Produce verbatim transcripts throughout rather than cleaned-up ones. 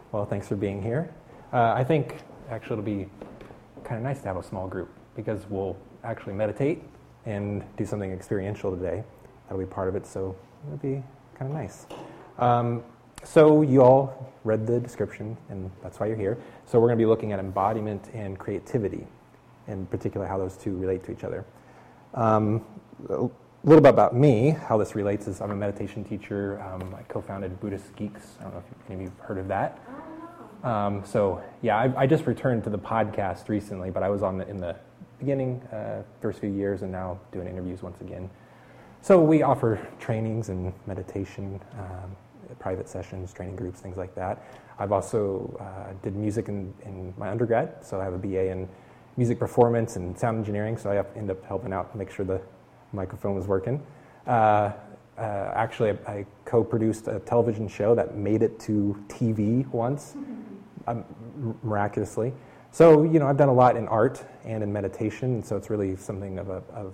Well, thanks for being here. Uh, I think actually it'll be kind of nice to have a small group because we'll actually meditate and do something experiential today. That'll be part of it, so it'll be kind of nice. Um, so you all read the description, and that's why you're here. So we're going to be looking at embodiment and creativity, in particular how those two relate to each other. Um, a little bit about me, how this relates is I'm a meditation teacher. Um, I co-founded Buddhist Geeks. I don't know if any of you have heard of that. Um, so yeah, I, I just returned to the podcast recently, but I was on the, in the beginning, uh, first few years, and now doing interviews once again. So we offer trainings and meditation, um, private sessions, training groups, things like that. I've also uh, did music in, in my undergrad, so I have a B A in music performance and sound engineering, so I end up helping out make sure the microphone was working. Uh, uh, actually, I, I co-produced a television show that made it to T V once, um, miraculously. So, you know, I've done a lot in art and in meditation, and so it's really something of a, of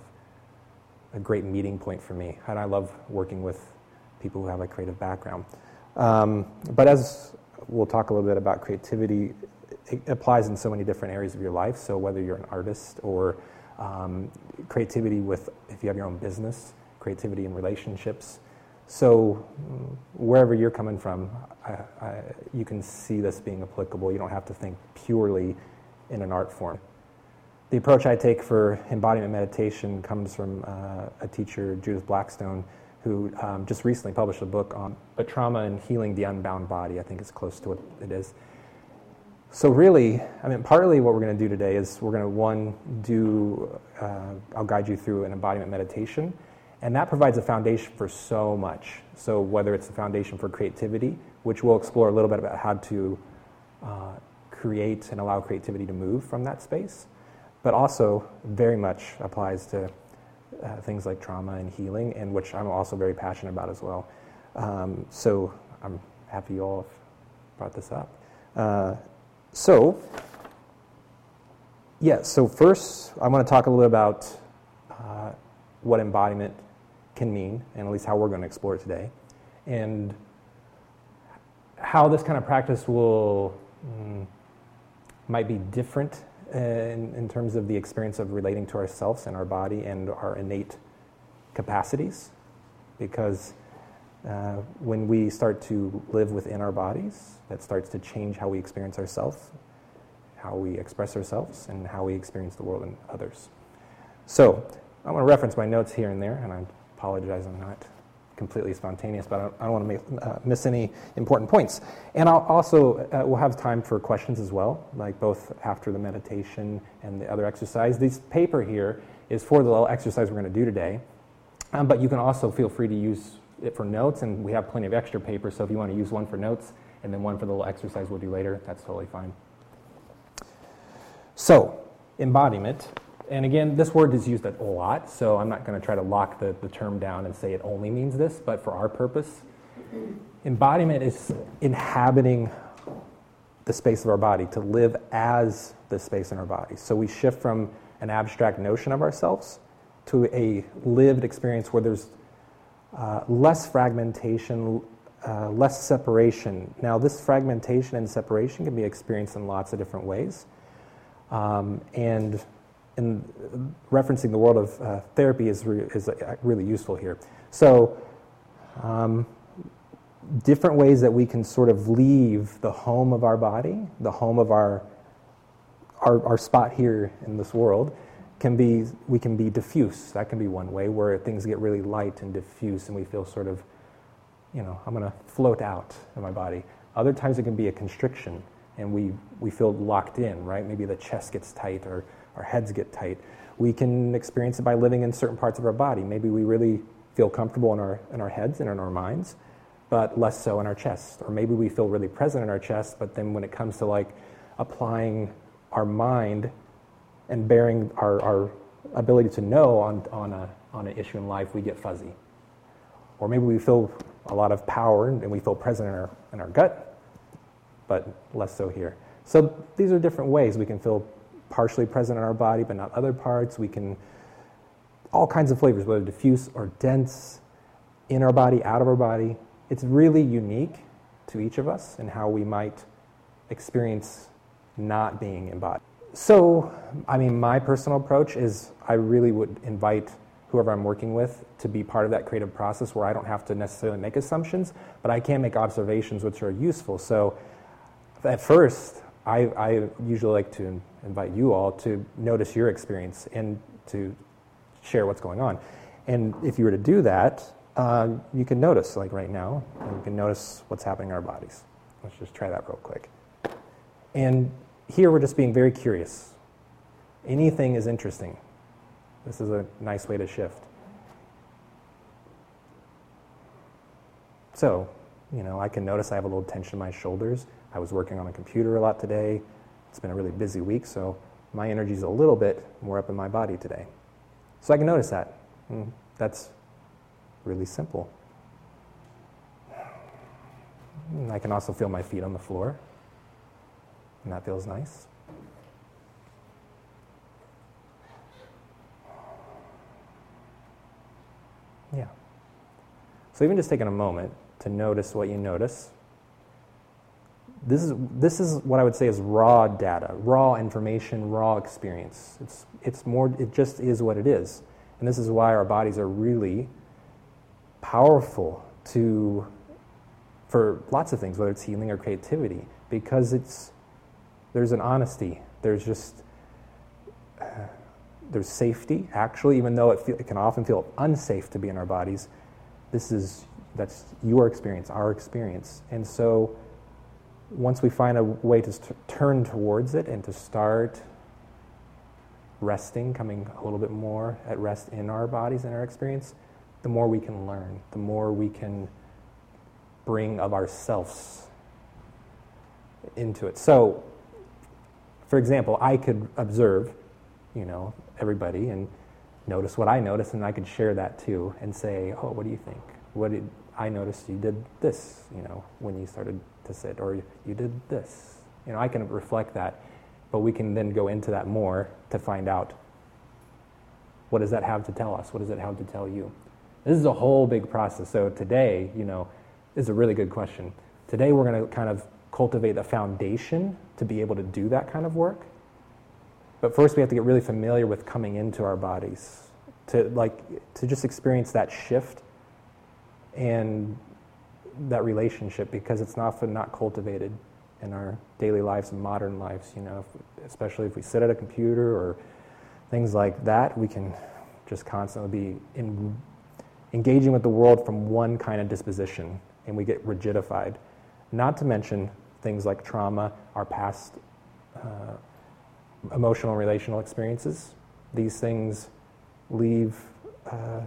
a great meeting point for me. And I love working with people who have a creative background. Um, but as we'll talk a little bit about creativity, it applies in so many different areas of your life. So whether you're an artist or um, creativity with, if you have your own business, creativity in relationships. So wherever you're coming from, I, I, you can see this being applicable. You don't have to think purely in an art form. The approach I take for embodiment meditation comes from uh, a teacher, Judith Blackstone, who um, just recently published a book on but trauma and healing the unbound body. I think it's close to what it is. So really, I mean, partly what we're going to do today is we're going to, one, do, uh, I'll guide you through an embodiment meditation, and that provides a foundation for so much. So whether it's a foundation for creativity, which we'll explore a little bit about how to uh, create and allow creativity to move from that space, but also very much applies to uh, things like trauma and healing, and which I'm also very passionate about as well. Um, so I'm happy you all have brought this up. Uh, so, yeah, so first I want to talk a little about uh, what embodiment can mean, and at least how we're going to explore it today, and how this kind of practice will mm, might be different in, in terms of the experience of relating to ourselves and our body and our innate capacities, because uh, when we start to live within our bodies, that starts to change how we experience ourselves, how we express ourselves, and how we experience the world and others. So I want to reference my notes here and there, and I apologize I'm not completely spontaneous, but I don't, I don't want to make, uh, miss any important points. And I'll also, uh, we'll have time for questions as well, like both after the meditation and the other exercise. This paper here is for the little exercise we're going to do today, um, but you can also feel free to use it for notes, and we have plenty of extra paper, so if you want to use one for notes and then one for the little exercise we'll do later, that's totally fine. So, embodiment. And again, this word is used a lot, so I'm not going to try to lock the, the term down and say it only means this, but for our purpose, embodiment is inhabiting the space of our body, to live as the space in our body. So we shift from an abstract notion of ourselves to a lived experience where there's uh, less fragmentation, uh, less separation. Now, this fragmentation and separation can be experienced in lots of different ways. Um, and And referencing the world of uh, therapy is, re- is uh, really useful here. So, um, different ways that we can sort of leave the home of our body, the home of our, our our spot here in this world, can be, we can be diffuse. That can be one way where things get really light and diffuse and we feel sort of, you know, I'm going to float out of my body. Other times it can be a constriction and we, we feel locked in, right? Maybe the chest gets tight or our heads get tight. We can experience it by living in certain parts of our body. Maybe we really feel comfortable in our in our heads and in our minds, but less so in our chest. Or maybe we feel really present in our chest, but then when it comes to like applying our mind and bearing our, our ability to know on on a on an issue in life, we get fuzzy. Or maybe we feel a lot of power and we feel present in our in our gut, but less so here. So these are different ways we can feel partially present in our body, but not other parts. We can, all kinds of flavors, whether diffuse or dense, in our body, out of our body. It's really unique to each of us and how we might experience not being embodied. So, I mean, my personal approach is I really would invite whoever I'm working with to be part of that creative process where I don't have to necessarily make assumptions, but I can make observations which are useful. So at first, I, I usually like to invite you all to notice your experience and to share what's going on. And if you were to do that, uh, you can notice, like right now, you can notice what's happening in our bodies. Let's just try that real quick. And here we're just being very curious. Anything is interesting. This is a nice way to shift. So, you know, I can notice I have a little tension in my shoulders. I was working on a computer a lot today. It's been a really busy week, so my energy's a little bit more up in my body today. So I can notice that. And that's really simple. And I can also feel my feet on the floor, and that feels nice. Yeah. So even just taking a moment to notice what you notice, this is this is what I would say is raw data, raw information, raw experience. It's it's more it just is what it is. And this is why our bodies are really powerful to for lots of things, whether it's healing or creativity, because it's there's an honesty. There's just uh, there's safety, actually, even though it, feel, it can often feel unsafe to be in our bodies. This is, that's your experience, our experience. And so once we find a way to st- turn towards it and to start resting, coming a little bit more at rest in our bodies and our experience, the more we can learn, the more we can bring of ourselves into it. So, for example, I could observe, you know, everybody and notice what I notice, and I could share that too and say, oh, what do you think? What did I notice you did this, you know, when you started to sit, or you did this. You know, I can reflect that, but we can then go into that more to find out what does that have to tell us? What does it have to tell you? This is a whole big process. So today, you know, this is a really good question. Today we're going to kind of cultivate the foundation to be able to do that kind of work. But first we have to get really familiar with coming into our bodies, to like to just experience that shift and that relationship, because it's often not cultivated in our daily lives and modern lives, you know, if, especially if we sit at a computer or things like that, we can just constantly be in, engaging with the world from one kind of disposition, and we get rigidified. Not to mention things like trauma, our past uh, emotional and relational experiences. These things leave uh,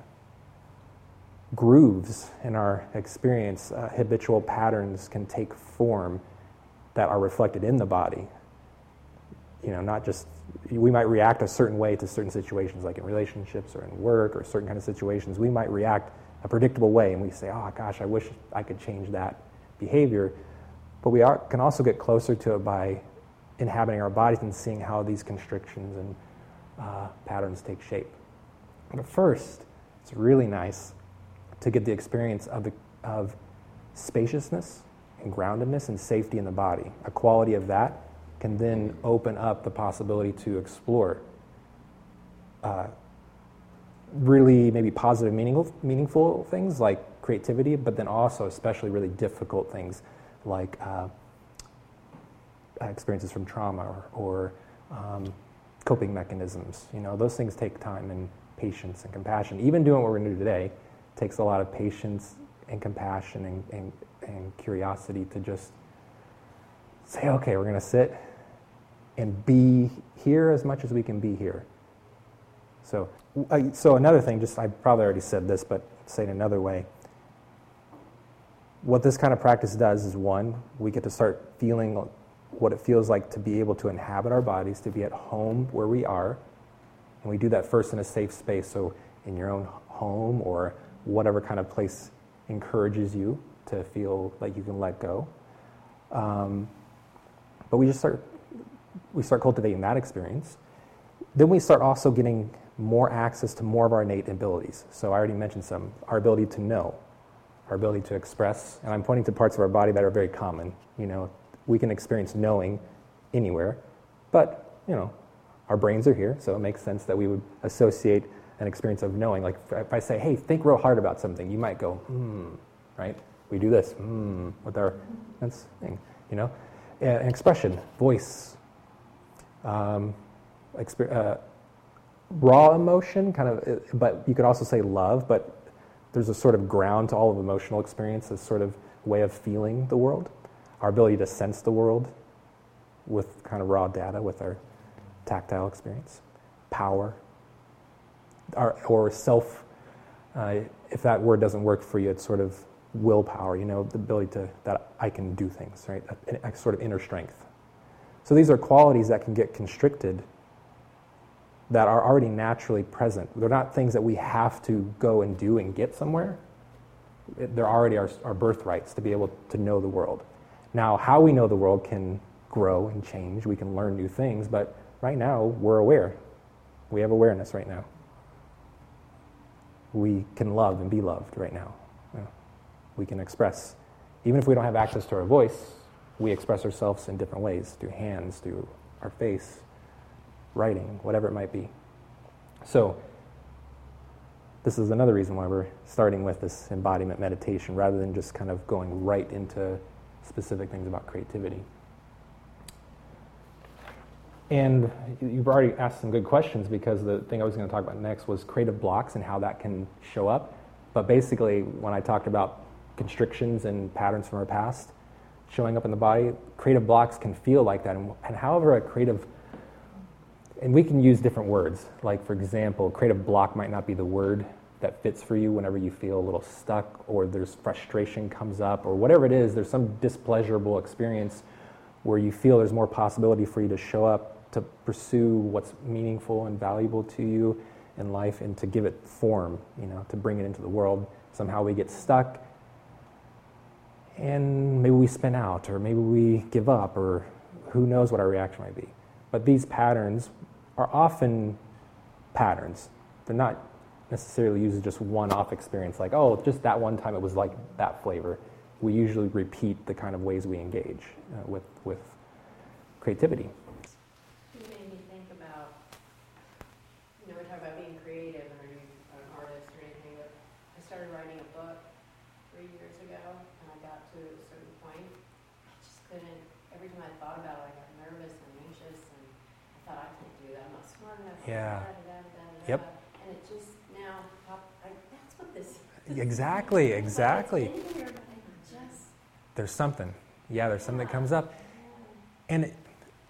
grooves in our experience. Uh, habitual patterns can take form that are reflected in the body. You know, not just, we might react a certain way to certain situations, like in relationships or in work or certain kind of situations. We might react a predictable way, and we say, oh gosh, I wish I could change that behavior. But we are, can also get closer to it by inhabiting our bodies and seeing how these constrictions and uh, patterns take shape. But first, it's really nice to get the experience of, the, of spaciousness and groundedness and safety in the body. A quality of that can then open up the possibility to explore uh, really maybe positive, meaningful, meaningful things like creativity, but then also especially really difficult things like uh, experiences from trauma or, or um, coping mechanisms. You know, those things take time and patience and compassion. Even doing what we're going to do today takes a lot of patience and compassion and, and, and curiosity to just say, okay, we're going to sit and be here as much as we can be here. So, uh, so another thing, just I probably already said this, but say it another way. What this kind of practice does is, one, we get to start feeling what it feels like to be able to inhabit our bodies, to be at home where we are. And we do that first in a safe space, so in your own home or whatever kind of place encourages you to feel like you can let go. Um, but we just start, we start cultivating that experience. Then we start also getting more access to more of our innate abilities. So I already mentioned some, our ability to know, our ability to express, and I'm pointing to parts of our body that are very common. You know, we can experience knowing anywhere, but, you know, our brains are here, so it makes sense that we would associate an experience of knowing. Like if I say, hey, think real hard about something, you might go, hmm, right? We do this, hmm, with our, that's thing, you know? An expression, voice, um, exper- uh, raw emotion, kind of, but you could also say love, but there's a sort of ground to all of emotional experience, a sort of way of feeling the world, our ability to sense the world with kind of raw data, with our tactile experience, power, our, or self, uh, if that word doesn't work for you, it's sort of willpower, you know, the ability to, that I can do things, right, a, a sort of inner strength. So these are qualities that can get constricted that are already naturally present. They're not things that we have to go and do and get somewhere. They're already our, our birthrights to be able to know the world. Now, how we know the world can grow and change. We can learn new things, but right now, we're aware. We have awareness right now. We can love and be loved right now. You know, we can express. Even if we don't have access to our voice, we express ourselves in different ways, through hands, through our face, writing, whatever it might be. So, this is another reason why we're starting with this embodiment meditation rather than just kind of going right into specific things about creativity. And you've already asked some good questions, because the thing I was going to talk about next was creative blocks and how that can show up. But basically, when I talked about constrictions and patterns from our past showing up in the body, creative blocks can feel like that. And, and however a creative, and we can use different words. Like, for example, creative block might not be the word that fits for you whenever you feel a little stuck, or there's frustration comes up, or whatever it is, there's some displeasurable experience where you feel there's more possibility for you to show up, to pursue what's meaningful and valuable to you in life, and to give it form, you know, to bring it into the world. Somehow we get stuck, and maybe we spin out, or maybe we give up, or who knows what our reaction might be. But these patterns are often patterns. They're not necessarily used as just one-off experience, like, oh, just that one time it was like that flavor. We usually repeat the kind of ways we engage uh, with, with creativity. You made me think about, you know, we talk about being creative, and are you an artist or anything, but I started writing a book three years ago, and I got to a certain point, I just couldn't, every time I thought about it, I got nervous and anxious, and I thought, I can't do that, I'm not smart enough. Yeah. Da, da, da, da, da, Yep. And it just now, popped, I, that's what this is. Exactly, exactly. It's in here, but I just, There's something. Yeah, there's something that comes up. And it,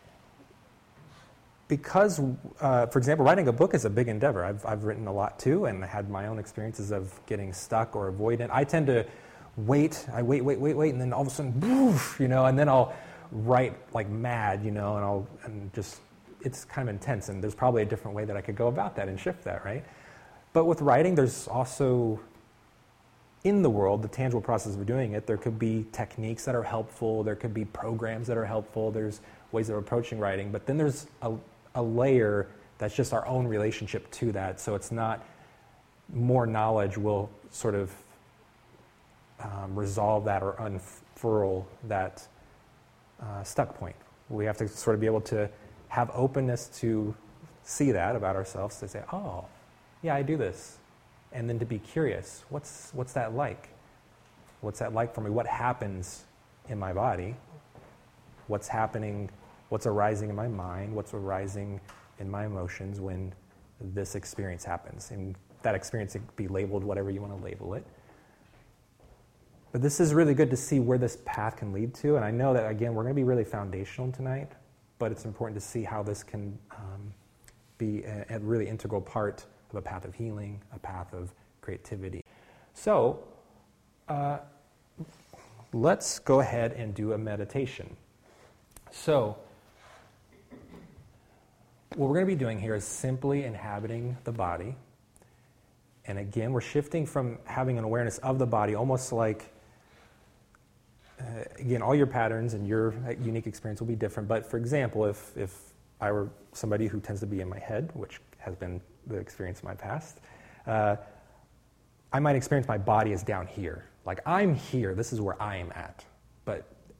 because, uh, for example, writing a book is a big endeavor. I've, I've written a lot too, and I had my own experiences of getting stuck or avoidant. I tend to wait, I wait, wait, wait, wait, and then all of a sudden, boof, you know, and then I'll write like mad, you know, and I'll, and just, it's kind of intense, and there's probably a different way that I could go about that and shift that, right? But with writing, there's also, in the world, the tangible process of doing it, there could be techniques that are helpful, there could be programs that are helpful, there's ways of approaching writing, but then there's a, a layer that's just our own relationship to that, so it's not more knowledge will sort of um, resolve that or unfurl that uh, stuck point. We have to sort of be able to have openness to see that about ourselves, to say, oh, yeah, I do this. And then to be curious, what's what's that like? What's that like for me? What happens in my body? What's happening, what's arising in my mind? What's arising in my emotions when this experience happens? And that experience can be labeled whatever you want to label it. But this is really good to see where this path can lead to. And I know that, again, we're going to be really foundational tonight, but it's important to see how this can um, be a, a really integral part of a path of healing, a path of creativity. So, uh, let's go ahead and do a meditation. So, what we're going to be doing here is simply inhabiting the body. And again, we're shifting from having an awareness of the body, almost like, uh, again, all your patterns and your unique experience will be different. But for example, if, if I were somebody who tends to be in my head, which has been the experience of my past, uh, I might experience my body as down here. Like, I'm here, this is where I am at. But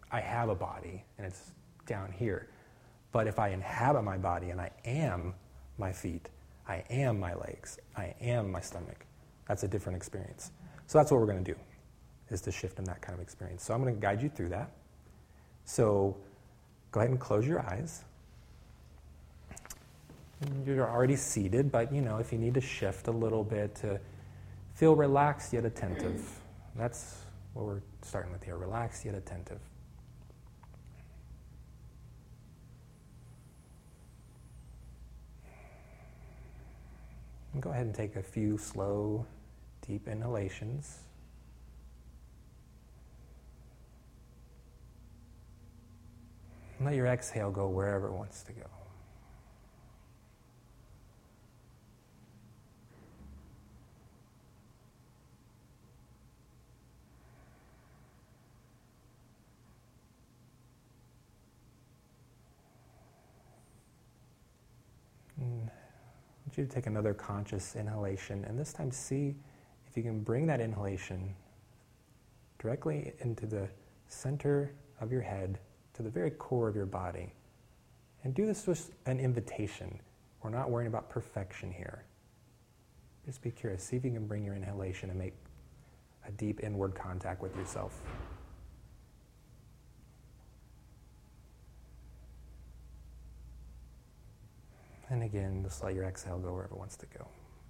I have a body and it's down here. But if I inhabit my body and I am my feet, I am my legs, I am my stomach, that's a different experience. So that's what we're going to do, is to shift in that kind of experience. So I'm going to guide you through that. So go ahead and close your eyes. You're already seated, but you know, if you need to shift a little bit to feel relaxed yet attentive, that's what we're starting with here, relaxed yet attentive. And go ahead and take a few slow, deep inhalations. And let your exhale go wherever it wants to go. And I want you to take another conscious inhalation, and this time see if you can bring that inhalation directly into the center of your head, to the very core of your body. And do this with an invitation. We're not worrying about perfection here. Just be curious. See if you can bring your inhalation and make a deep inward contact with yourself. And again, just let your exhale go wherever it wants to go.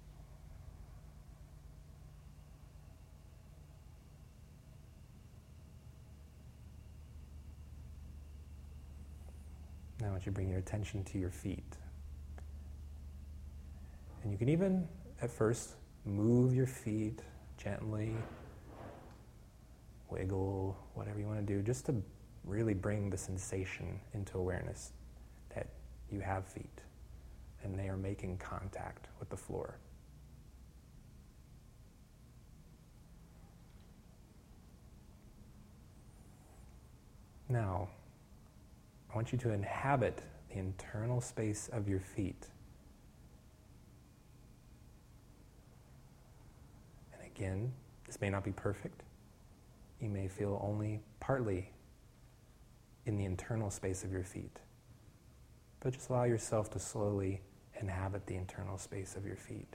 Now I want you to bring your attention to your feet. And you can even, at first, move your feet gently, wiggle, whatever you want to do, just to really bring the sensation into awareness that you have feet and they are making contact with the floor. Now, I want you to inhabit the internal space of your feet. And again, this may not be perfect. You may feel only partly in the internal space of your feet. But just allow yourself to slowly inhabit the internal space of your feet.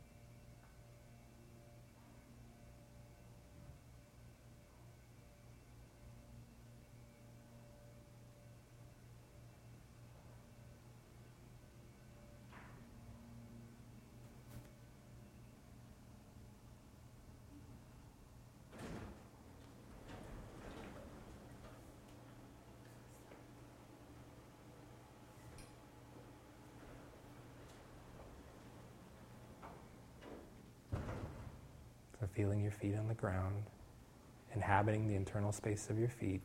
So feeling your feet on the ground, inhabiting the internal space of your feet.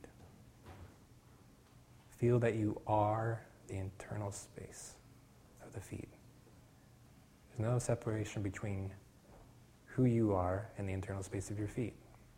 Feel that you are the internal space of the feet. There's no separation between who you are and the internal space of your feet.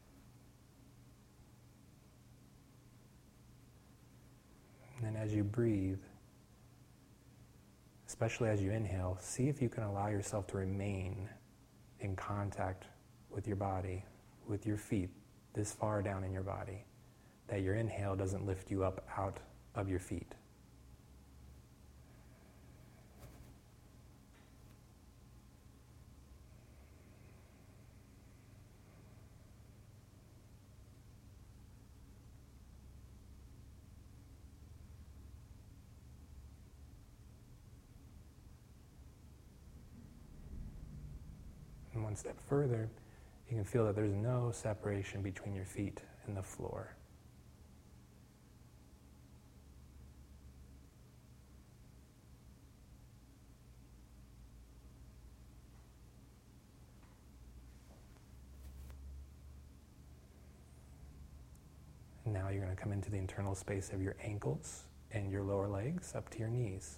And then as you breathe, especially as you inhale, see if you can allow yourself to remain in contact with your body, with your feet, this far down in your body, that your inhale doesn't lift you up out of your feet. And one step further, you can feel that there's no separation between your feet and the floor. And now you're going to come into the internal space of your ankles and your lower legs up to your knees.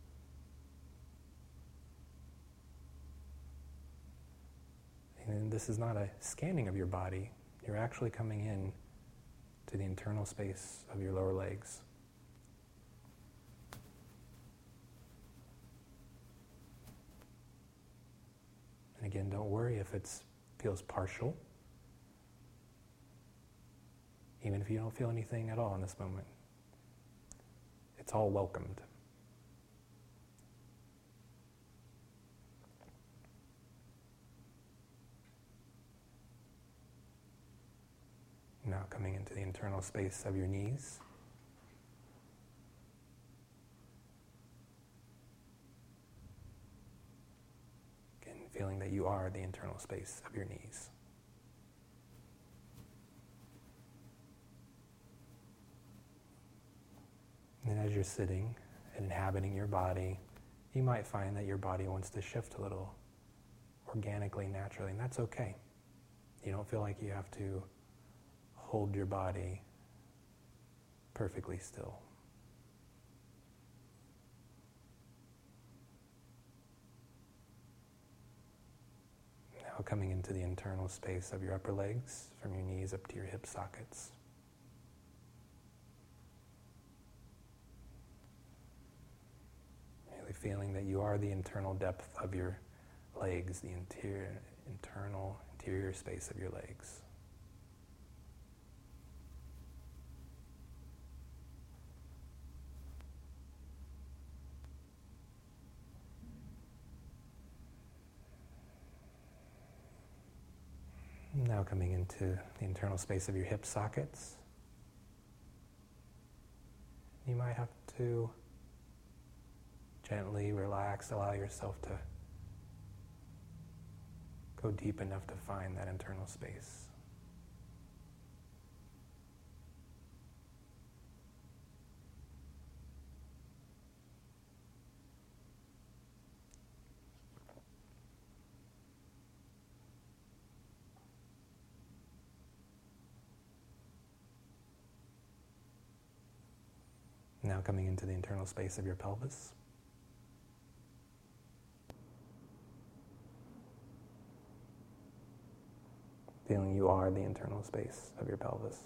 And this is not a scanning of your body. You're actually coming in to the internal space of your lower legs. And again, don't worry if it feels partial. even if you don't feel anything at all in this moment. It's all welcomed. Now coming into the internal space of your knees. Again, feeling that you are the internal space of your knees. And as you're sitting and inhabiting your body, you might find that your body wants to shift a little organically, naturally, and that's okay. You don't feel like you have to hold your body perfectly still. Now coming into the internal space of your upper legs, from your knees up to your hip sockets. Really feeling that you are the internal depth of your legs, the interior, internal, interior space of your legs. Now coming into the internal space of your hip sockets. You might have to gently relax, allow yourself to go deep enough to find that internal space. Now coming into the internal space of your pelvis. Feeling you are the internal space of your pelvis.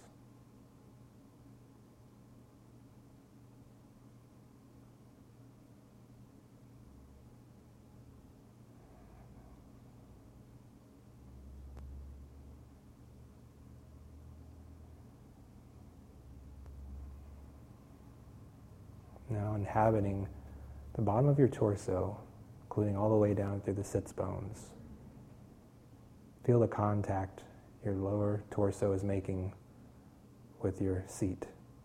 Now inhabiting the bottom of your torso, including all the way down through the sits bones. Feel the contact your lower torso is making with your seat.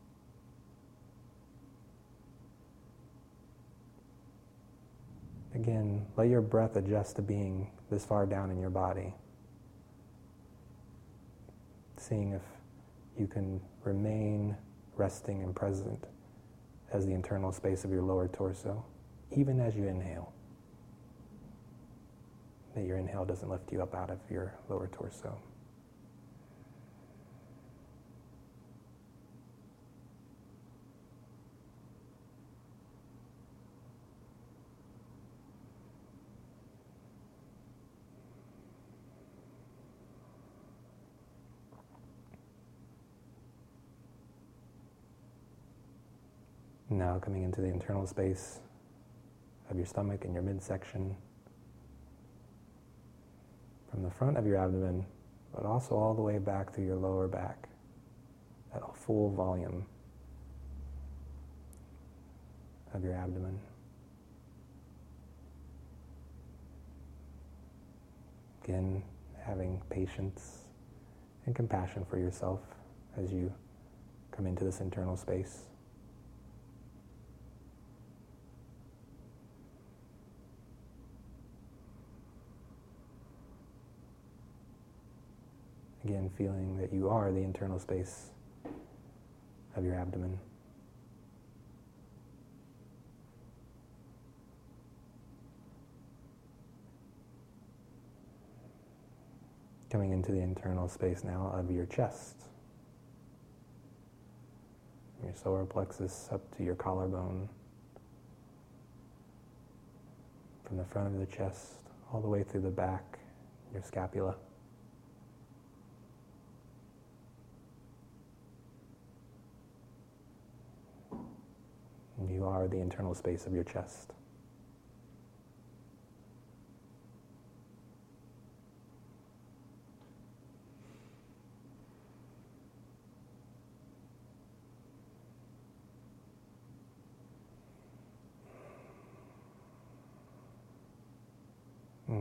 Again, let your breath adjust to being this far down in your body. Seeing if you can remain resting and present as the internal space of your lower torso, even as you inhale. That your inhale doesn't lift you up out of your lower torso. Now coming into the internal space of your stomach and your midsection, from the front of your abdomen, but also all the way back through your lower back, that full volume of your abdomen. Again, having patience and compassion for yourself as you come into this internal space. Again, feeling that you are the internal space of your abdomen. Coming into the internal space now of your chest. Your solar plexus up to your collarbone. From the front of the chest all the way through the back, your scapula. You are the internal space of your chest.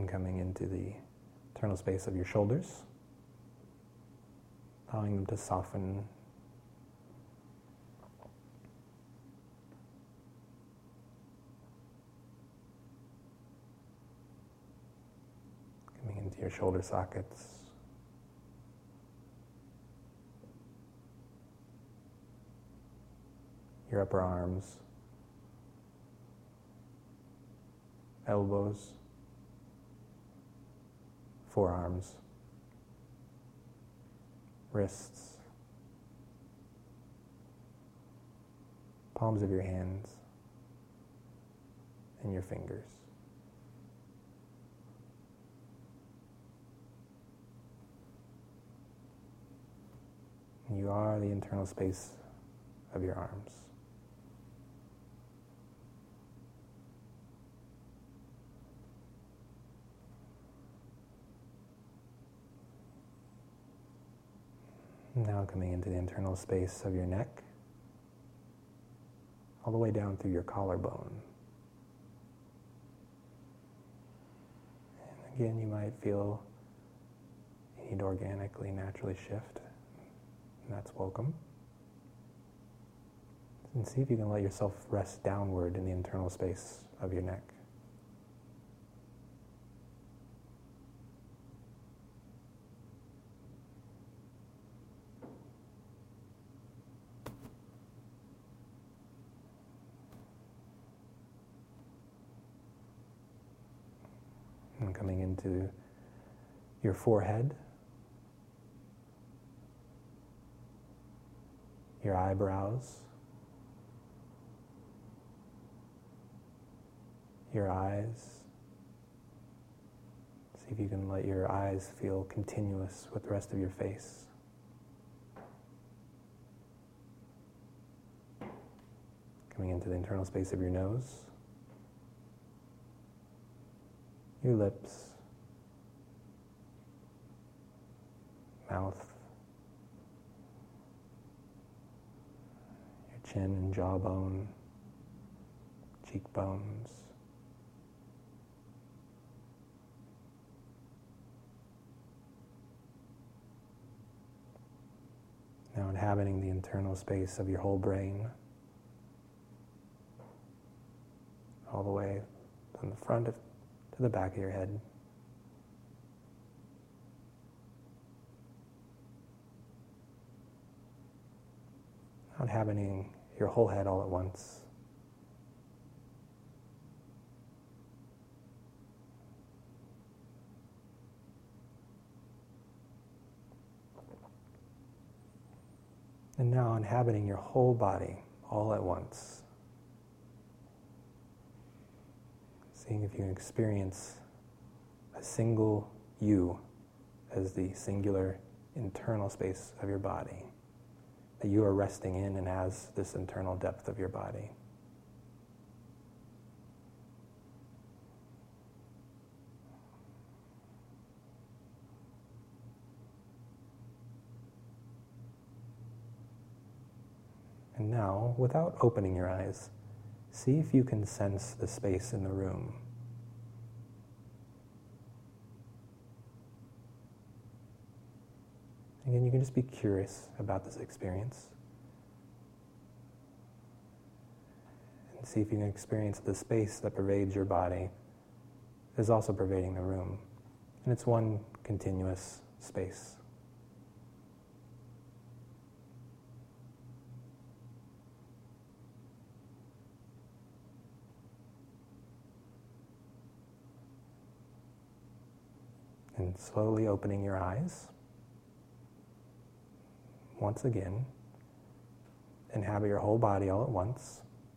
And coming into the internal space of your shoulders, allowing them to soften. Coming into your shoulder sockets. Your upper arms, elbows, forearms, wrists, palms of your hands, and your fingers. And you are the internal space of your arms. Now coming into the internal space of your neck, all the way down through your collarbone. And again, you might feel you need to organically, naturally shift, and that's welcome. And see if you can let yourself rest downward in the internal space of your neck. And coming into your forehead, your eyebrows, your eyes. See if you can let your eyes feel continuous with the rest of your face. Coming into the internal space of your nose, your lips, mouth, your chin and jawbone, cheekbones, now inhabiting the internal space of your whole brain, all the way from the front of, to the back of your head. Not inhabiting your whole head all at once. And now inhabiting your whole body all at once. Seeing if you can experience a single you as the singular internal space of your body, that you are resting in and as this internal depth of your body. And now, without opening your eyes, see if you can sense the space in the room. Again, you can just be curious about this experience. And see if you can experience the space that pervades your body is also pervading the room. And it's one continuous space. And slowly opening your eyes. Once again, inhabit your whole body all at once.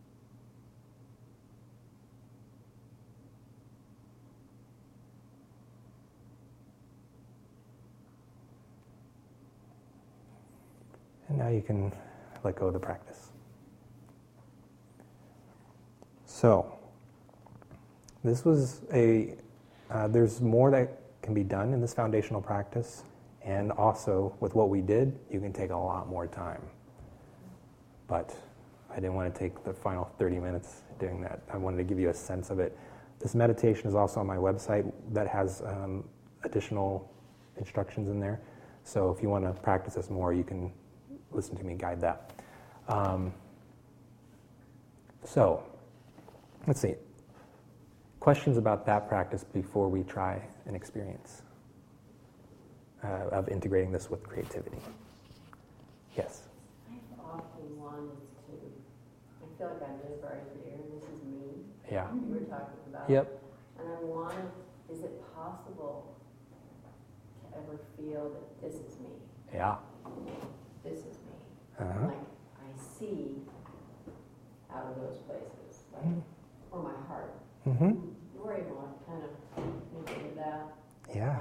And now you can let go of the practice. So, this was a, uh, there's more that can be done in this foundational practice, and also with what we did, you can take a lot more time. But I didn't want to take the final thirty minutes doing that. I wanted to give you a sense of it. This meditation is also on my website that has um, additional instructions in there. So if you want to practice this more, you can listen to me guide that. Um, so, let's see. Questions about that practice before we try an experience uh, of integrating this with creativity? Yes? I've often wanted to, I feel like I live right here, and this is me. Yeah. You were talking about. Yep. And I wanted, is it possible to ever feel that this is me? Yeah. This is me. Uh-huh. Like, I see out of those places, like, Mm. or my heart. Mm-hmm. We're able to kind of think of that. Yeah.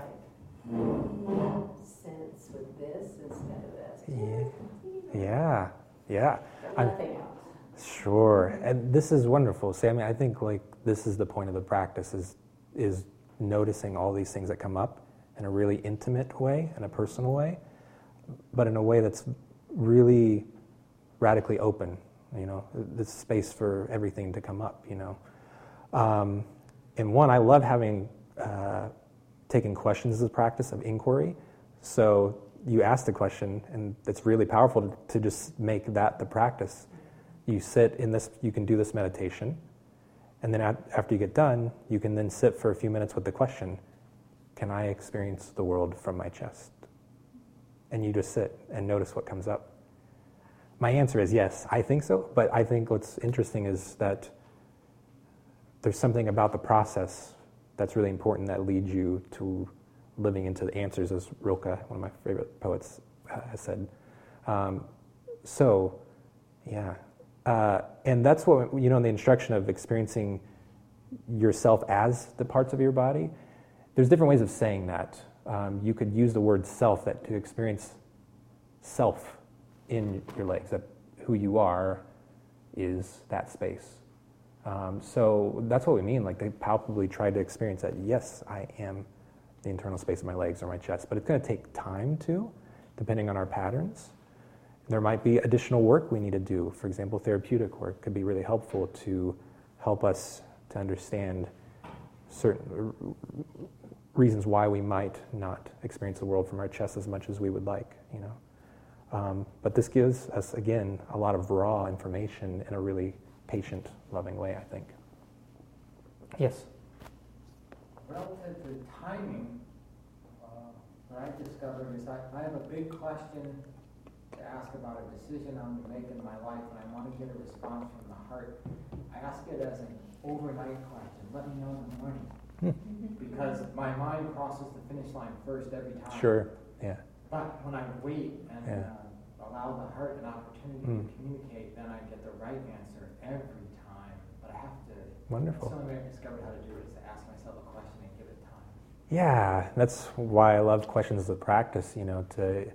Like, sense with this instead of this. Yeah. Yeah. Yeah. But I'm- nothing else. Sure, and this is wonderful, Sammy. I think like this is the point of the practice is is noticing all these things that come up in a really intimate way, in a personal way, but in a way that's really radically open. You know, this space for everything to come up. You know, um, and one, I love having uh, taken questions as a practice of inquiry. So you ask the question, and it's really powerful to, to just make that the practice. You sit in this, you can do this meditation, and then at, after you get done, you can then sit for a few minutes with the question, can I experience the world from my chest? And you just sit and notice what comes up. My answer is yes, I think so, but I think what's interesting is that there's something about the process that's really important that leads you to living into the answers, as Rilke, one of my favorite poets, uh, has said. Um, so, yeah. Uh, and that's what, you know, in the instruction of experiencing yourself as the parts of your body, there's different ways of saying that. Um, you could use the word self, that to experience self in your legs, that who you are is that space. Um, so that's what we mean, like they palpably try to experience that, yes, I am the internal space of my legs or my chest, but it's going to take time too, depending on our patterns. There might be additional work we need to do. For example, therapeutic work could be really helpful to help us to understand certain reasons why we might not experience the world from our chest as much as we would like, you know. Um, but this gives us, again, a lot of raw information in a really patient, loving way, I think. Yes? Relative to timing, uh, what I've discovered is I, I have a big question to ask about a decision I'm to make in my life, and I want to get a response from the heart. I ask it as an overnight question. Let me know in the morning. Because my mind crosses the finish line first every time. Sure, yeah. But when I wait and Yeah. uh, allow the heart an opportunity Mm. to communicate, then I get the right answer every time. But I have to, Wonderful. that's the only way I've discovered how to do it, is to ask myself a question and give it time. Yeah, that's why I love questions as a practice, you know, to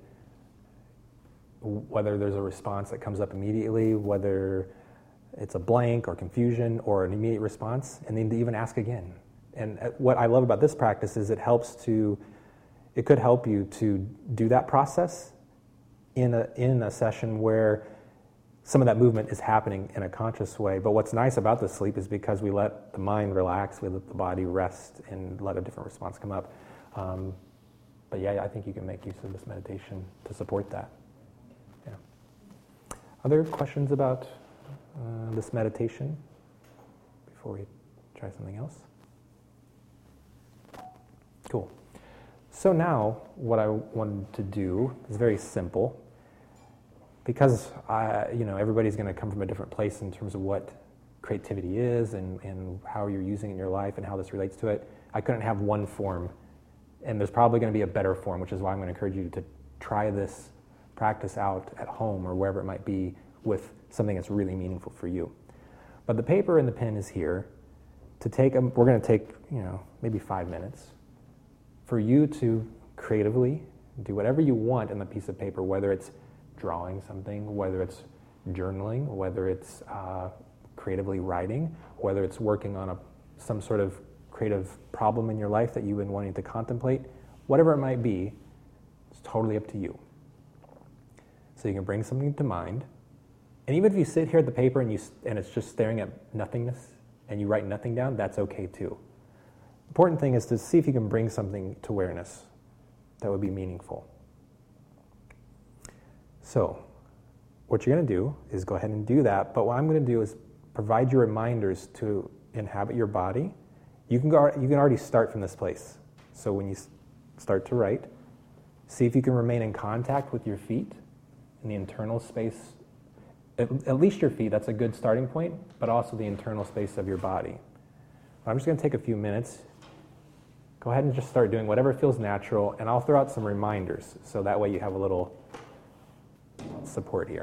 whether there's a response that comes up immediately, whether it's a blank or confusion or an immediate response, and then to even ask again. And what I love about this practice is it helps to, it could help you to do that process in a, in a session where some of that movement is happening in a conscious way. But what's nice about the sleep is because we let the mind relax, we let the body rest, and let a different response come up. Um, but yeah, I think you can make use of this meditation to support that. Yeah. Other questions about uh, this meditation before we try something else? Cool. So now what I wanted to do is very simple. Because I, you know, everybody's going to come from a different place in terms of what creativity is and, and how you're using it in your life and how this relates to it. I couldn't have one form, and there's probably going to be a better form, which is why I'm going to encourage you to try this practice out at home or wherever it might be with something that's really meaningful for you. But the paper and the pen is here to take. A, we're going to take, you know, maybe five minutes for you to creatively do whatever you want on the piece of paper, whether it's drawing something, whether it's journaling, whether it's uh, creatively writing, whether it's working on a some sort of creative problem in your life that you've been wanting to contemplate, whatever it might be, it's totally up to you. So you can bring something to mind, and even if you sit here at the paper and you and it's just staring at nothingness and you write nothing down, that's okay too. Important thing is to see if you can bring something to awareness that would be meaningful. So, what you're going to do is go ahead and do that, but what I'm going to do is provide you reminders to inhabit your body. You can go, you can already start from this place. So when you start to write, see if you can remain in contact with your feet in the internal space, at, at least your feet, that's a good starting point, but also the internal space of your body. I'm just going to take a few minutes. Go ahead and just start doing whatever feels natural, and I'll throw out some reminders, so that way you have a little support here.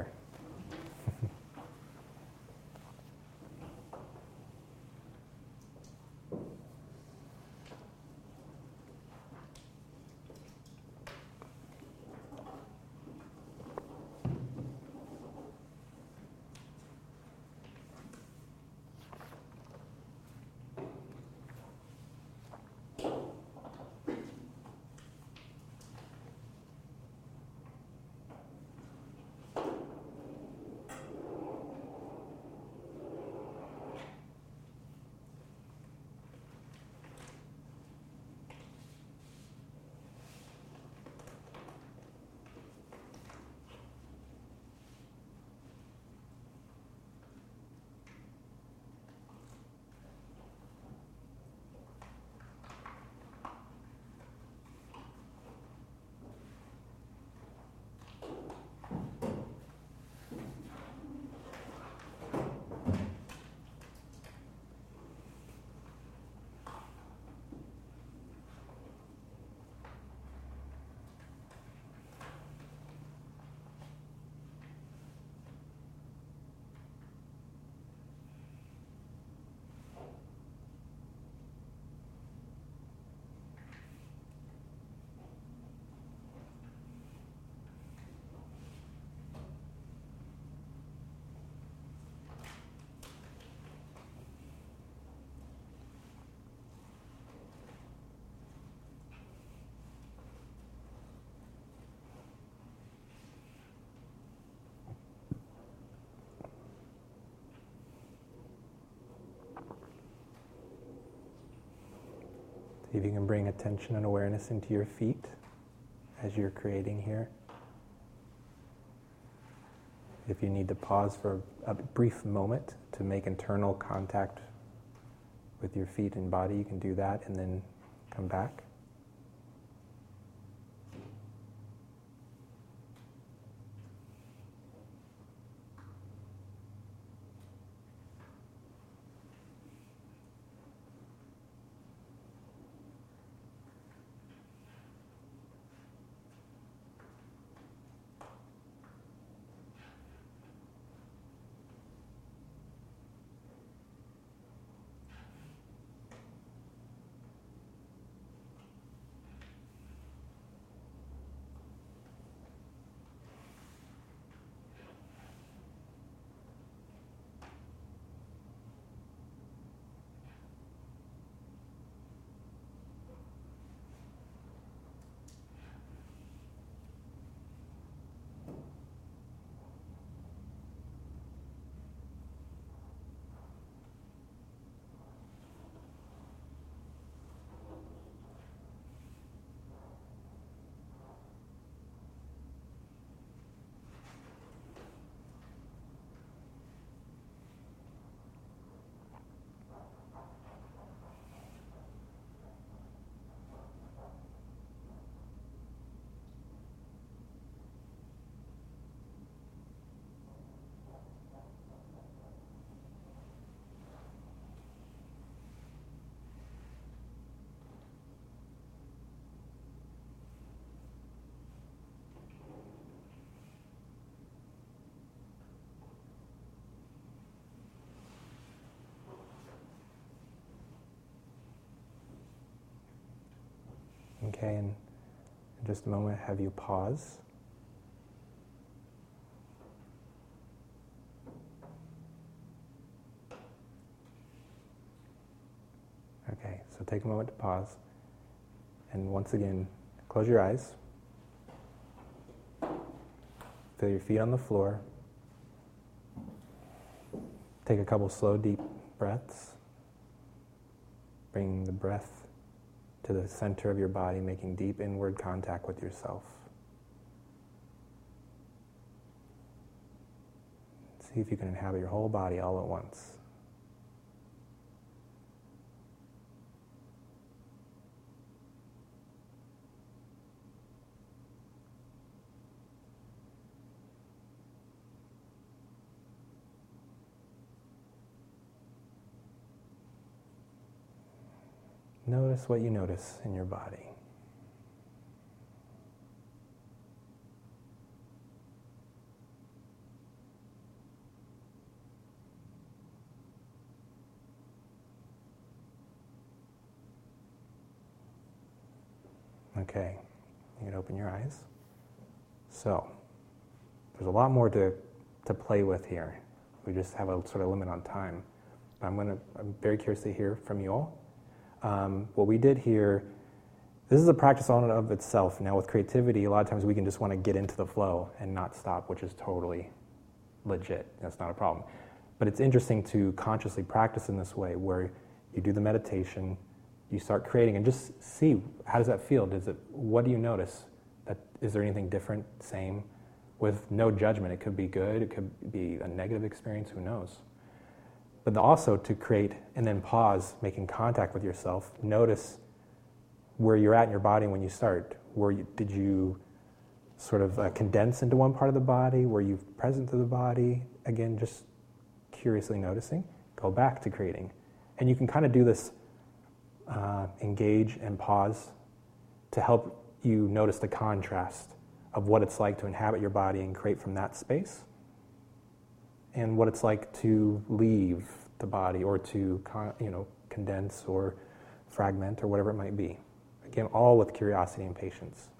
See if you can bring attention and awareness into your feet as you're creating here. If you need to pause for a brief moment to make internal contact with your feet and body, you can do that and then come back. Okay, and in just a moment, have you pause. Okay, so take a moment to pause. And once again, close your eyes. Feel your feet on the floor. Take a couple slow, deep breaths. Bring the breath to the center of your body, making deep inward contact with yourself. See if you can inhabit your whole body all at once. Notice what you notice in your body. Okay, you can open your eyes. So, there's a lot more to, to play with here. We just have a sort of limit on time. I'm going to, I'm very curious to hear from you all. Um, what we did here, this is a practice on and of itself. Now with creativity, a lot of times we can just want to get into the flow and not stop, which is totally legit. That's not a problem. But it's interesting to consciously practice in this way where you do the meditation, you start creating and just see, how does that feel? Does it, what do you notice? That, is there anything different, same? With no judgment. It could be good, it could be a negative experience, who knows? But also to create and then pause, making contact with yourself. Notice where you're at in your body when you start. Where you, did you sort of uh, condense into one part of the body? Were you present to the body? Again, just curiously noticing. Go back to creating. And you can kind of do this, uh, engage and pause to help you notice the contrast of what it's like to inhabit your body and create from that space, and what it's like to leave the body or to con- you know, condense or fragment or whatever it might be. Again, all with curiosity and patience.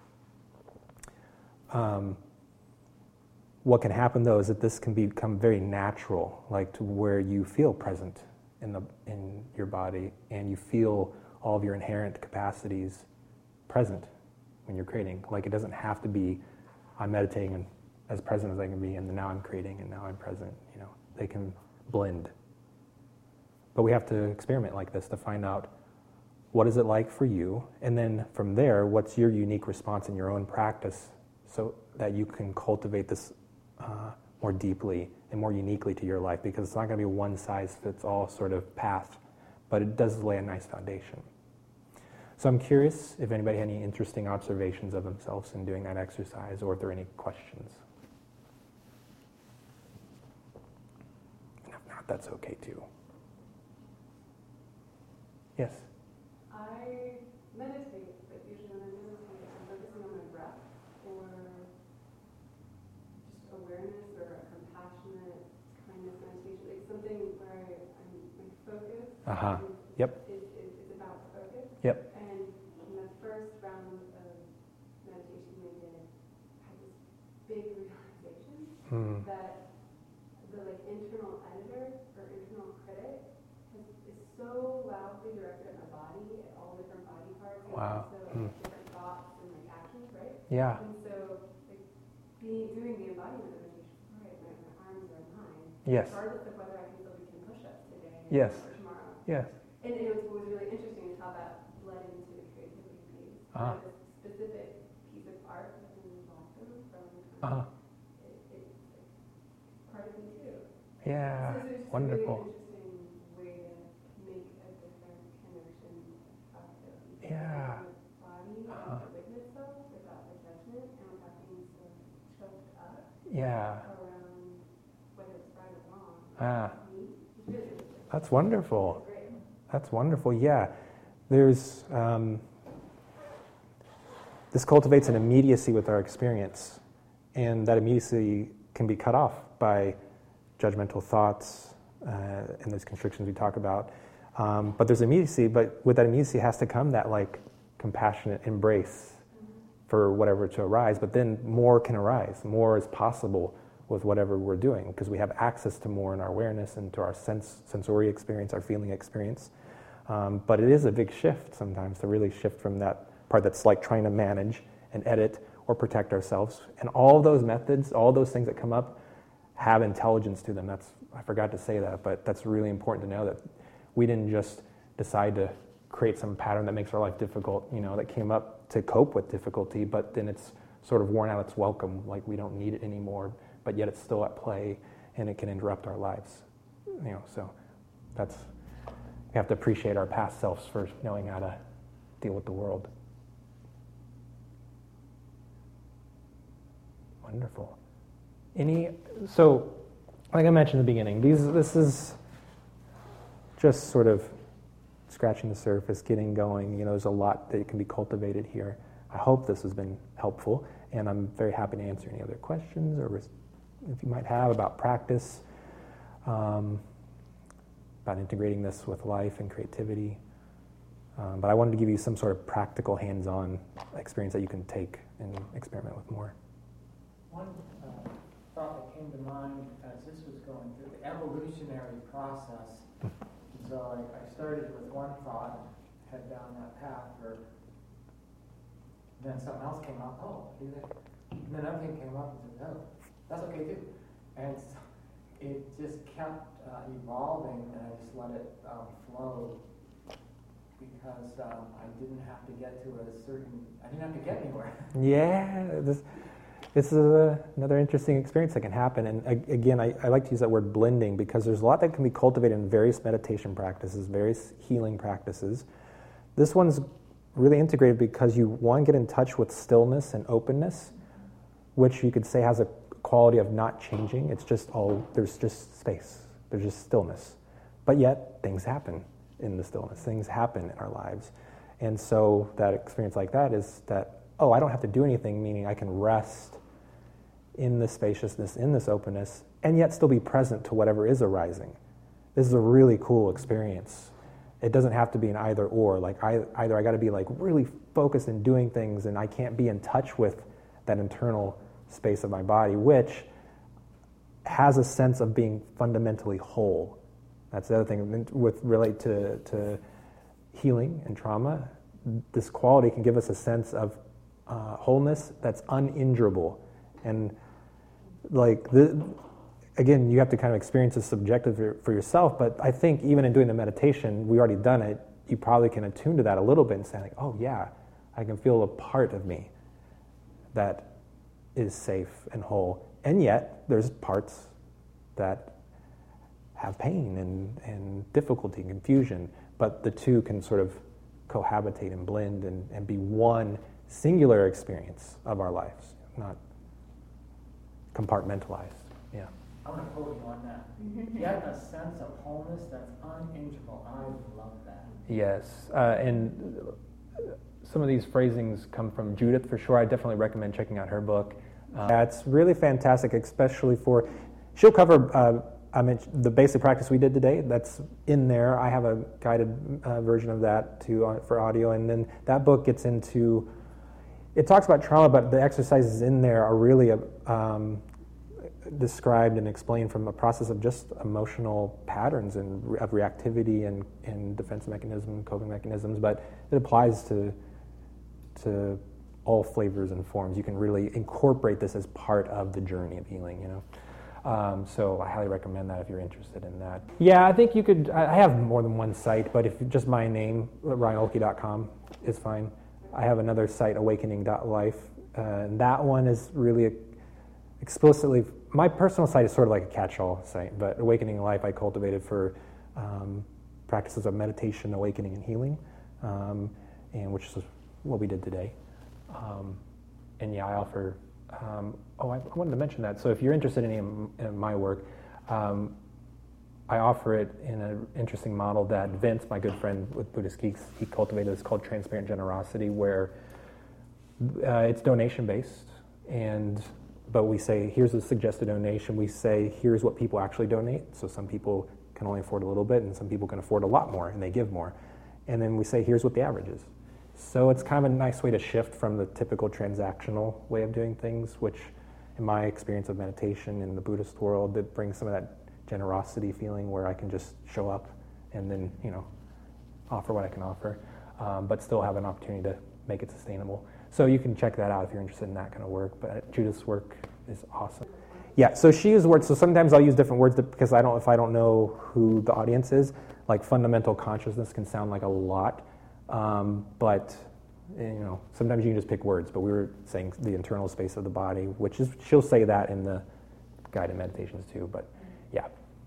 Um, what can happen though is that this can become very natural, like to where you feel present in the in your body and you feel all of your inherent capacities present when you're creating. Like it doesn't have to be, I'm meditating and as present as I can be, and now I'm creating, and now I'm present. You know, they can blend. But we have to experiment like this to find out what is it like for you, and then from there, what's your unique response in your own practice, so that you can cultivate this uh, more deeply and more uniquely to your life. Because it's not going to be a one-size-fits-all sort of path, but it does lay a nice foundation. So I'm curious if anybody had any interesting observations of themselves in doing that exercise, or if there are any questions. And if not, that's okay too. Yes? I meditate, but usually when I meditate, I'm focusing on my breath, or just awareness, or a compassionate kindness meditation, like something where I, I'm my focus Uh-huh. is, Yep. is, is, is about focus. Yep. And in the first round of meditation we did, I had this big realization Mm. that the like internal editor or internal critic has, is so loudly directed at my body, at all different body parts, and Wow. also Mm. different thoughts and like actions, right? Yeah. And so like being doing the embodiment meditation, all right, my, my arms are mine, Yes. regardless of whether I can still do ten push-ups today Yes. or tomorrow. Yes. And it was, what was really interesting is how that bled into the creativity piece. Ah. So this specific piece of art that was involved in from Uh-huh. it, it, it's part of me too. Yeah. So it's just Wonderful. a really interesting way to make a different connection of the Yeah. body Uh-huh. and the witness self without the judgment and without being so choked up Yeah. around whether it's right or wrong. Ah. Me. It's really interesting. That's wonderful. Great. That's wonderful, yeah. There's, um, this cultivates an immediacy with our experience, and that immediacy can be cut off by judgmental thoughts uh, and those constrictions we talk about. Um, but there's immediacy, but with that immediacy has to come that like compassionate embrace for whatever to arise, but then more can arise, more is possible with whatever we're doing, because we have access to more in our awareness and to our sense, sensory experience, our feeling experience. Um, but it is a big shift sometimes to really shift from that part that's like trying to manage and edit or protect ourselves. And all those methods, all those things that come up have intelligence to them. That's, I forgot to say that, but that's really important to know, that we didn't just decide to create some pattern that makes our life difficult, you know, that came up to cope with difficulty, but then it's sort of worn out its welcome, like we don't need it anymore, but yet it's still at play and it can interrupt our lives. You know, so that's, we have to appreciate our past selves for knowing how to deal with the world. Wonderful. Any, so like I mentioned in the beginning, these this is just sort of scratching the surface, getting going. You know, there's a lot that can be cultivated here. I hope this has been helpful, and I'm very happy to answer any other questions or res- if you might have about practice, um, about integrating this with life and creativity. Um, but I wanted to give you some sort of practical, hands-on experience that you can take and experiment with more. One uh, thought that came to mind as this was going through the evolutionary process. So I, I started with one thought, head down that path, or then something else came up. Oh, either, and then another thing came up and said, "Oh, that's okay too." And so it just kept uh, evolving, and I just let it um, flow because um, I didn't have to get to a certain. I didn't have to get anywhere. Yeah, this. This is a, another interesting experience that can happen. And again, I, I like to use that word blending because there's a lot that can be cultivated in various meditation practices, various healing practices. This one's really integrated because you, one, get in touch with stillness and openness, which you could say has a quality of not changing. It's just all, there's just space. There's just stillness. But yet, things happen in the stillness. Things happen in our lives. And so that experience like that is that, oh, I don't have to do anything, meaning I can rest in this spaciousness, in this openness, and yet still be present to whatever is arising. This is a really cool experience. It doesn't have to be an either or. Like I, either I got to be like really focused in doing things, and I can't be in touch with that internal space of my body, which has a sense of being fundamentally whole. That's the other thing with relate to, to healing and trauma. This quality can give us a sense of uh, wholeness that's uninjurable. And like, the, again, you have to kind of experience this subjectively for yourself, but I think even in doing the meditation, we already done it, you probably can attune to that a little bit and say, like, oh yeah, I can feel a part of me that is safe and whole. And yet, there's parts that have pain and, and difficulty and confusion, but the two can sort of cohabitate and blend and, and be one singular experience of our lives, not compartmentalized. Yeah. I want to quote you on that. Yet a sense of wholeness that's uninterval. I love that. Yes, uh, and some of these phrasings come from Judith for sure. I definitely recommend checking out her book. Uh, yeah, it's really fantastic, especially for, she'll cover uh, I mentioned the basic practice we did today. That's in there. I have a guided uh, version of that too uh, for audio, and then that book gets into, it talks about trauma, but the exercises in there are really a, um, described and explained from a process of just emotional patterns and re- of reactivity and, and defense mechanisms, coping mechanisms, but it applies to to all flavors and forms. You can really incorporate this as part of the journey of healing, you know. Um, so I highly recommend that if you're interested in that. Yeah, I think you could, I have more than one site, but if just my name, ryan oelke dot com is fine. I have another site, awakening dot life, uh, and that one is really a, explicitly, my personal site is sort of like a catch-all site, but Awakening Life I cultivated for um, practices of meditation, awakening, and healing, um, and which is what we did today. Um, and yeah, I offer, um, oh, I, I wanted to mention that. So if you're interested in, any of, in my work, um, I offer it in an interesting model that Vince, my good friend with Buddhist Geeks, he cultivated. It's called Transparent Generosity, where uh, it's donation-based, and but we say, here's a suggested donation. We say, here's what people actually donate. So some people can only afford a little bit, and some people can afford a lot more, and they give more. And then we say, here's what the average is. So it's kind of a nice way to shift from the typical transactional way of doing things, which in my experience of meditation in the Buddhist world, it brings some of that generosity feeling where I can just show up and then, you know, offer what I can offer, um, but still have an opportunity to make it sustainable. So you can check that out if you're interested in that kind of work. But Judith's work is awesome. Yeah, so she uses words. So sometimes I'll use different words that, because I don't, if I don't know who the audience is, like fundamental consciousness can sound like a lot. Um, but you know, sometimes you can just pick words. But we were saying the internal space of the body, which is she'll say that in the guided meditations too. But yeah,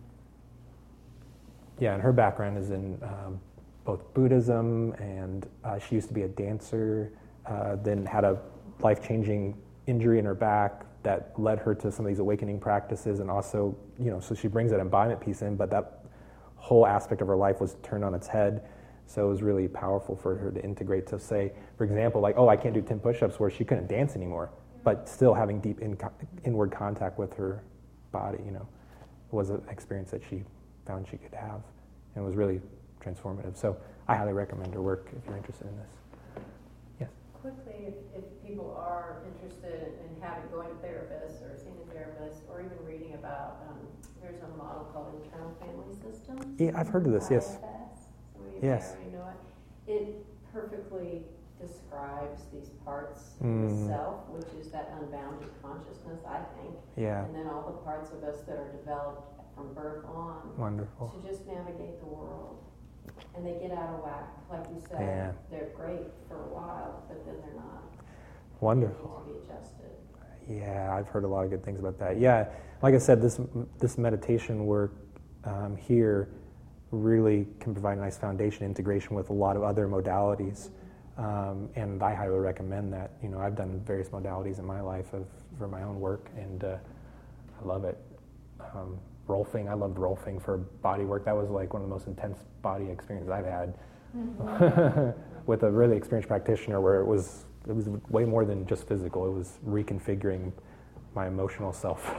yeah. And her background is in um, both Buddhism, and uh, she used to be a dancer. Uh, then had a life-changing injury in her back that led her to some of these awakening practices, and also, you know, so she brings that embodiment piece in, but that whole aspect of her life was turned on its head. So it was really powerful for her to integrate, to say, for example, like, oh, I can't do ten push-ups, where she couldn't dance anymore, but still having deep in, inward contact with her body, you know, was an experience that she found she could have, and was really transformative. So I highly recommend her work if you're interested in this. Yes? Quickly, if, if people are interested in having, going to therapists or seeing a therapist, or even reading about, um, there's a model called Internal Family Systems. Yeah, I've heard of this, yes. I F S. Some of you Yes. may already know it. It perfectly describes these parts Mm. of the self, which is that unbounded consciousness, I think. Yeah, And then all the parts of us that are developed from birth on wonderful. to just navigate the world. And they get out of whack, like you said. Yeah. They're great for a while, but then they're not. Wonderful. They need to be adjusted. Yeah, I've heard a lot of good things about that. Yeah, like I said, this this meditation work um, here really can provide a nice foundation integration with a lot of other modalities, um, and I highly recommend that. You know, I've done various modalities in my life of for my own work, and uh, I love it. Um, Rolfing, I loved Rolfing for body work. That was like one of the most intense body experiences I've had mm-hmm. with a really experienced practitioner, where it was it was way more than just physical. It was reconfiguring my emotional self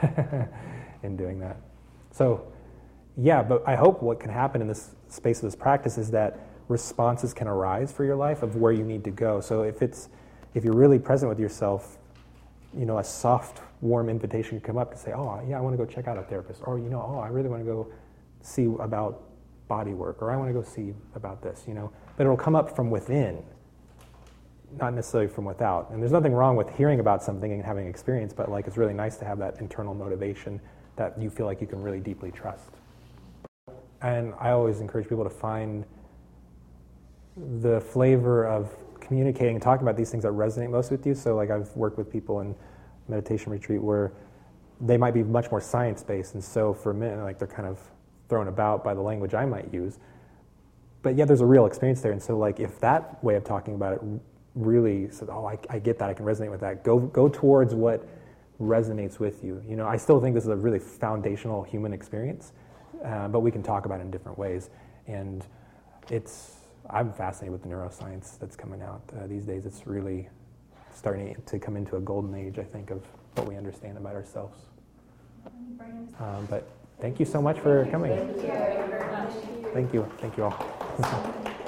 in doing that. So, yeah, but I hope what can happen in this space of this practice is that responses can arise for your life of where you need to go. So if it's if you're really present with yourself, you know, a soft, warm invitation can come up to say, oh, yeah, I want to go check out a therapist. Or, you know, oh, I really want to go see about body work. Or I want to go see about this, you know. But it'll come up from within, not necessarily from without. And there's nothing wrong with hearing about something and having experience, but like it's really nice to have that internal motivation that you feel like you can really deeply trust. And I always encourage people to find the flavor of communicating and talking about these things that resonate most with you. So like I've worked with people in meditation retreat where they might be much more science-based, and so for a minute, like they're kind of thrown about by the language I might use. But yeah, there's a real experience there, and so like if that way of talking about it really said, oh, I, I get that, I can resonate with that, go go towards what resonates with you. You know, I still think this is a really foundational human experience, uh, but we can talk about it in different ways. And it's, I'm fascinated with the neuroscience that's coming out uh, these days. It's really starting to come into a golden age, I think, of what we understand about ourselves. Um, but thank you so much for coming. Thank you very much. Thank you. Thank you all.